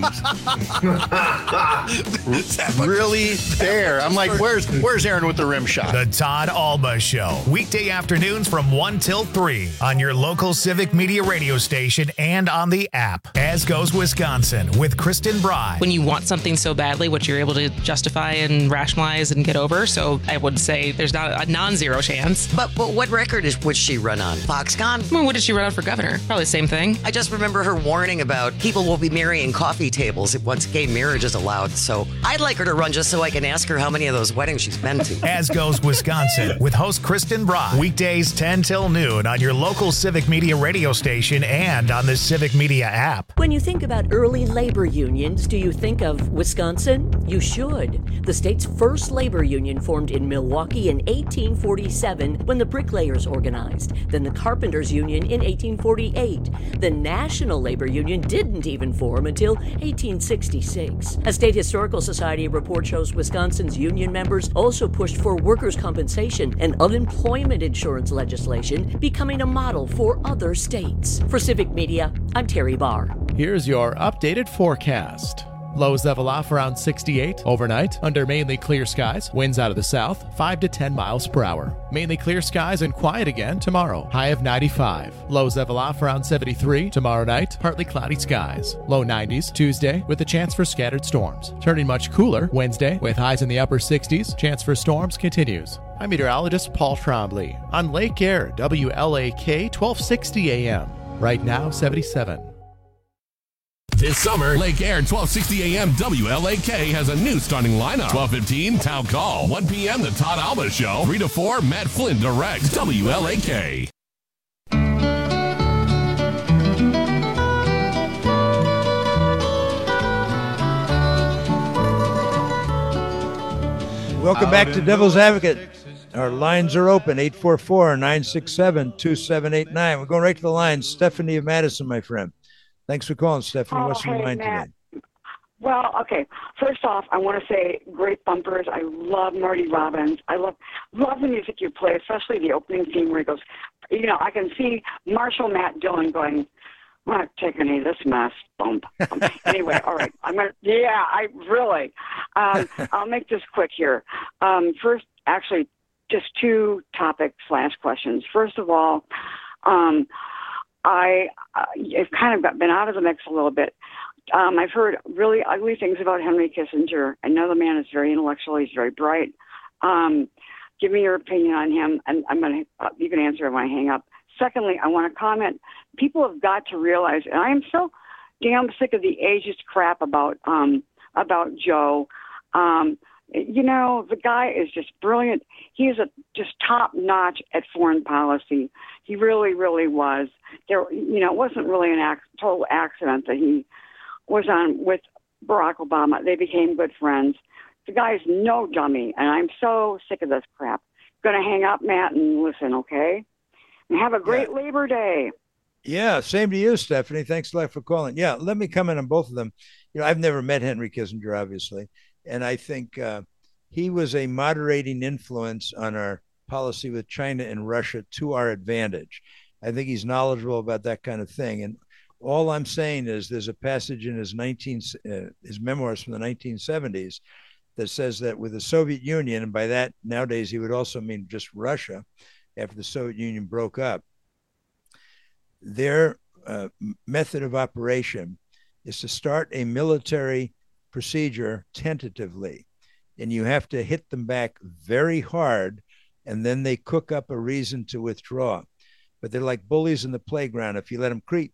really there. I'm like, where's Aaron with the rim shot? The Todd Alba Show. Weekday afternoons from 1 till 3 on your local Civic Media radio station and on the app. As Goes Wisconsin with Kristen Bry. When you want something so badly, what you're able to justify and rationalize and get over. So I would say there's not a non-zero chance. But what record would she run on? Foxconn? Well, what did she run on for governor? Probably the same thing. I just remember her warning about people will be marrying coffee tables once gay marriage is allowed. So I'd like her to run just so I can ask her how many of those weddings she's been to. As Goes Wisconsin with host Kristen Bry. Weekdays 10 till noon on your local Civic Media radio station and on the Civic Media app. When you think about early labor unions, do you think of Wisconsin? You should. The state's first labor union formed in Milwaukee in 1847 when the bricklayers organized, then the carpenters union in 1848. The National Labor Union didn't even form until 1866. A State Historical Society report shows Wisconsin's union members also pushed for workers' compensation and unemployment insurance legislation, becoming a model for other states. For Civic Media, I'm Terry Barr. Here's your updated forecast. Lows level off around 68 overnight under mainly clear skies. Winds out of the south 5 to 10 miles per hour. Mainly clear skies and quiet again tomorrow. High of 95. Lows level off around 73 tomorrow night. Partly cloudy skies. Low 90s Tuesday with a chance for scattered storms. Turning much cooler Wednesday with highs in the upper 60s. Chance for storms continues. I'm meteorologist Paul Trombley on Lake Air, WLAK 1260 AM. Right now 77. This summer, Lake Air 1260 AM WLAK has a new starting lineup. 12:15 Town Call. 1 p.m. The Todd Alba Show. 3 to 4 Matt Flynn directs WLAK. Welcome back to Devil's Advocate. Our lines are open, 844-967-2789. We're going right to the lines. Stephanie of Madison, my friend. Thanks for calling, Stephanie. What's on your mind Matt. today? Well, okay. First off, I want to say great bumpers. I love Marty Robbins. I love the music you play, especially the opening theme where he goes, I can see Marshall Matt Dillon going, I'm not taking any of this mess. Bump. Anyway, all right. I'll make this quick here. First, actually, just two topics/questions. First of all, I've kind of been out of the mix a little bit. I've heard really ugly things about Henry Kissinger. I know the man is very intellectual. He's very bright. Give me your opinion on him, and you can answer when I hang up. Secondly, I want to comment. People have got to realize, and I am so damn sick of the ageist crap about Joe. The guy is just brilliant. He is just top notch at foreign policy. He really, really was. It wasn't really a total accident that he was on with Barack Obama. They became good friends. The guy's no dummy, and I'm so sick of this crap. Going to hang up, Matt, and listen, okay? And have a great Labor Day. Yeah, same to you, Stephanie. Thanks a lot for calling. Yeah, let me comment on both of them. I've never met Henry Kissinger, obviously, and I think he was a moderating influence on our policy with China and Russia to our advantage. I think he's knowledgeable about that kind of thing. And all I'm saying is there's a passage in his memoirs from the 1970s that says that with the Soviet Union, and by that nowadays he would also mean just Russia, after the Soviet Union broke up, their method of operation is to start a military procedure tentatively, and you have to hit them back very hard, and then they cook up a reason to withdraw. But they're like bullies in the playground. If you let them creep,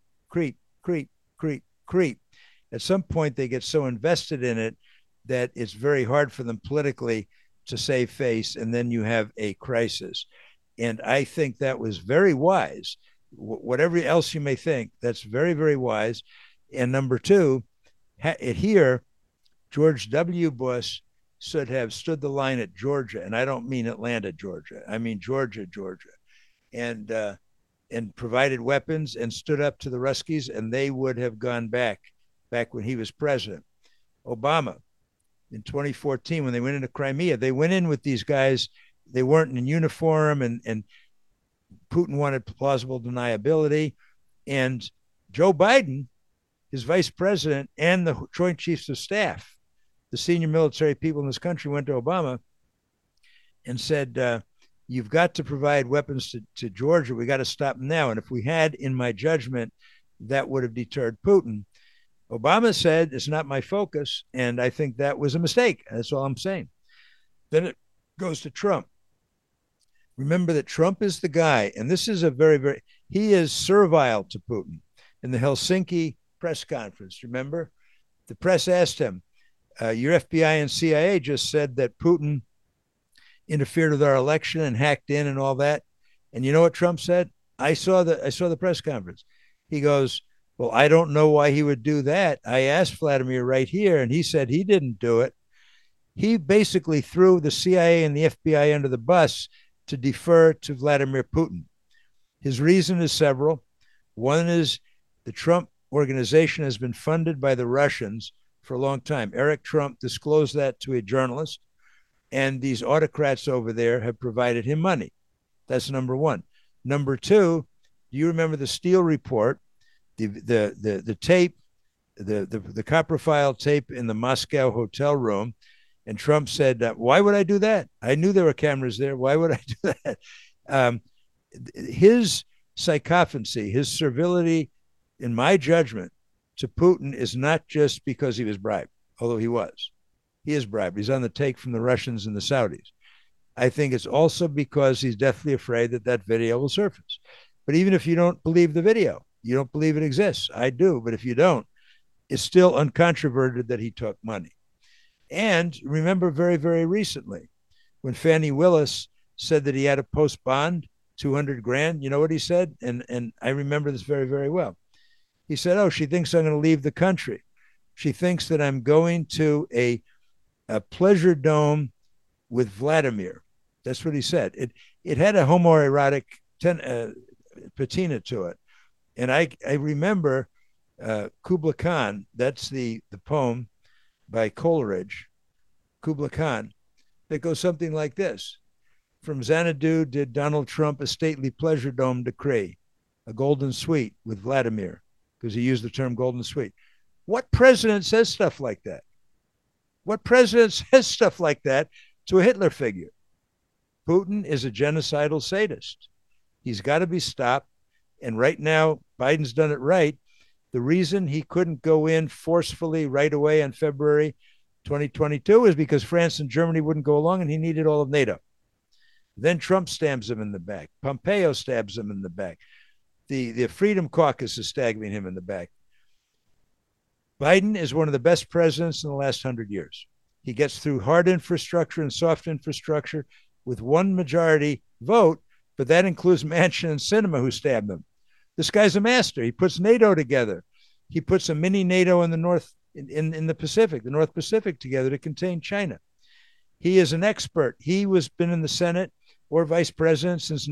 at some point they get so invested in it that it's very hard for them politically to save face, and then you have a crisis. And I think that was very wise. Whatever else you may think, that's very, very wise. And number two, here, George W. Bush should have stood the line at Georgia. And I don't mean Atlanta, Georgia. I mean Georgia. And provided weapons and stood up to the Ruskies, and they would have gone back when he was president. Obama, in 2014, when they went into Crimea, they went in with these guys. They weren't in uniform, and Putin wanted plausible deniability. And Joe Biden, his vice president, and the Joint Chiefs of Staff, the senior military people in this country, went to Obama and said, you've got to provide weapons to Georgia. We got to stop them now. And if we had, in my judgment, that would have deterred Putin. Obama said, it's not my focus. And I think that was a mistake. That's all I'm saying. Then it goes to Trump. Remember that Trump is the guy, and this is he is servile to Putin. In the Helsinki press conference, remember? The press asked him, your FBI and CIA just said that Putin interfered with our election and hacked in and all that. And you know what Trump said? I saw the press conference. He goes, Well, I don't know why he would do that. I asked Vladimir right here, and he said he didn't do it. He basically threw the CIA and the FBI under the bus to defer to Vladimir Putin. His reason is several. One is the Trump organization has been funded by the Russians for a long time. Eric Trump disclosed that to a journalist, and these autocrats over there have provided him money. That's number one. Number two, do you remember the Steele report, the tape, the copper file tape in the Moscow hotel room? And Trump said, why would I do that? I knew there were cameras there. Why would I do that? His sycophancy, his servility, in my judgment, to Putin is not just because he was bribed, although he was. He is bribed. He's on the take from the Russians and the Saudis. I think it's also because he's deathly afraid that that video will surface. But even if you don't believe the video, you don't believe it exists. I do. But if you don't, it's still uncontroverted that he took money. And remember very, very recently when Fannie Willis said that he had to post bond, $200,000, you know what he said? And I remember this very, very well. He said, oh, she thinks I'm going to leave the country. She thinks that I'm going to a pleasure dome with Vladimir. That's what he said. It had a homoerotic patina to it. And I remember Kubla Khan, that's the poem by Coleridge, Kubla Khan, that goes something like this. From Xanadu did Donald Trump a stately pleasure dome decree, a golden suite with Vladimir, because he used the term golden suite. What president says stuff like that? What president says stuff like that to a Hitler figure? Putin is a genocidal sadist. He's got to be stopped. And right now, Biden's done it right. The reason he couldn't go in forcefully right away in February 2022 is because France and Germany wouldn't go along and he needed all of NATO. Then Trump stabs him in the back. Pompeo stabs him in the back. The Freedom Caucus is stabbing him in the back. Biden is one of the best presidents in the last 100 years. He gets through hard infrastructure and soft infrastructure with one majority vote, but that includes Manchin and Sinema who stabbed him. This guy's a master. He puts NATO together. He puts a mini NATO in the North, in the Pacific, the North Pacific together to contain China. He is an expert. He was been in the Senate or vice president since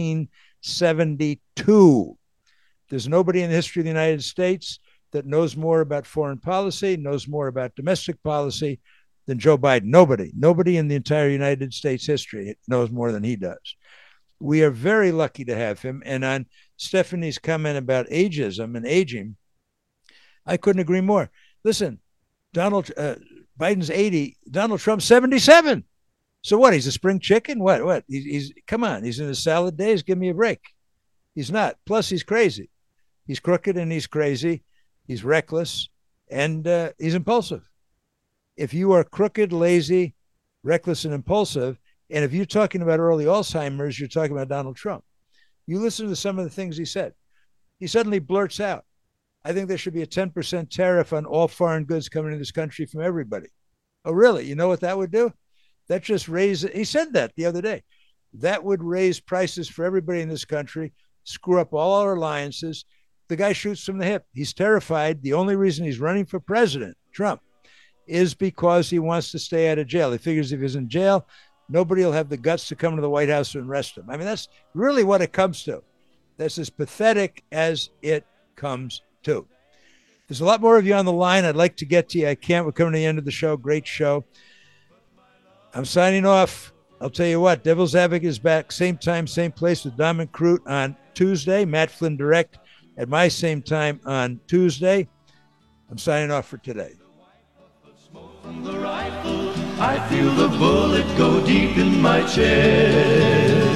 1972. There's nobody in the history of the United States that knows more about foreign policy, knows more about domestic policy than Joe Biden. Nobody in the entire United States history knows more than he does. We are very lucky to have him. And on Stephanie's comment about ageism and aging, I couldn't agree more. Listen, Biden's 80, Donald Trump's 77. So what? He's a spring chicken? What? He's come on. He's in his salad days. Give me a break. He's not. Plus, he's crazy. He's crooked and he's crazy. He's reckless and he's impulsive. If you are crooked, lazy, reckless, and impulsive, and if you're talking about early Alzheimer's, you're talking about Donald Trump. You listen to some of the things he said. He suddenly blurts out, I think there should be a 10% tariff on all foreign goods coming into this country from everybody. Oh, really? You know what that would do? That just raise, he said that the other day. That would raise prices for everybody in this country, screw up all our alliances. The guy shoots from the hip. He's terrified. The only reason he's running for president, Trump, is because he wants to stay out of jail. He figures if he's in jail, nobody will have the guts to come to the White House and arrest him. I mean, that's really what it comes to. That's as pathetic as it comes to. There's a lot more of you on the line. I'd like to get to you. I can't. We're coming to the end of the show. Great show. I'm signing off. I'll tell you what, Devil's Advocate is back. Same time, same place with Dominic Crute on Tuesday. Matt Flynn Direct at my same time on Tuesday. I'm signing off for today. From the rifle, I feel the bullet go deep in my chest.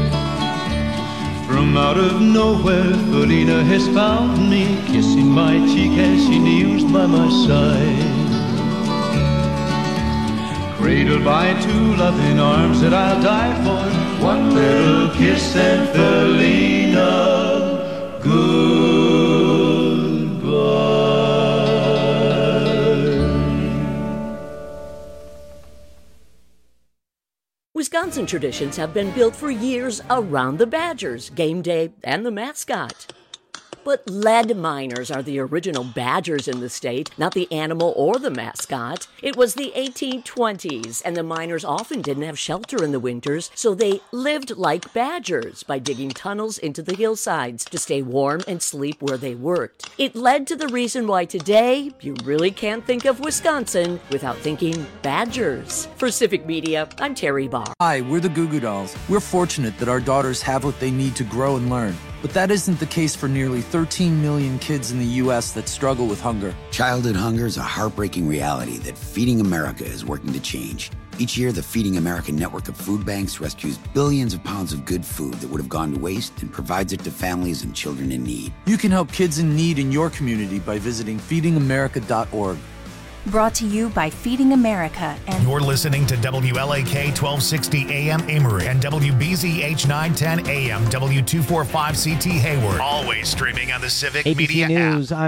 From out of nowhere, Felina has found me, kissing my cheek as she kneels by my side. Cradled by two loving arms that I'll die for, one little kiss and Felina, goodbye. Wisconsin traditions have been built for years around the Badgers, game day, and the mascot. But lead miners are the original badgers in the state, not the animal or the mascot. It was the 1820s, and the miners often didn't have shelter in the winters, so they lived like badgers by digging tunnels into the hillsides to stay warm and sleep where they worked. It led to the reason why today you really can't think of Wisconsin without thinking badgers. For Civic Media, I'm Terry Barr. Hi, we're the Goo Goo Dolls. We're fortunate that our daughters have what they need to grow and learn. But that isn't the case for nearly 13 million kids in the U.S. that struggle with hunger. Childhood hunger is a heartbreaking reality that Feeding America is working to change. Each year, the Feeding America network of food banks rescues billions of pounds of good food that would have gone to waste and provides it to families and children in need. You can help kids in need in your community by visiting feedingamerica.org. Brought to you by Feeding America and... You're listening to WLAK 1260 AM Amory and WBZH 910 AM W245CT Hayward. Always streaming on the Civic ABC Media News, app.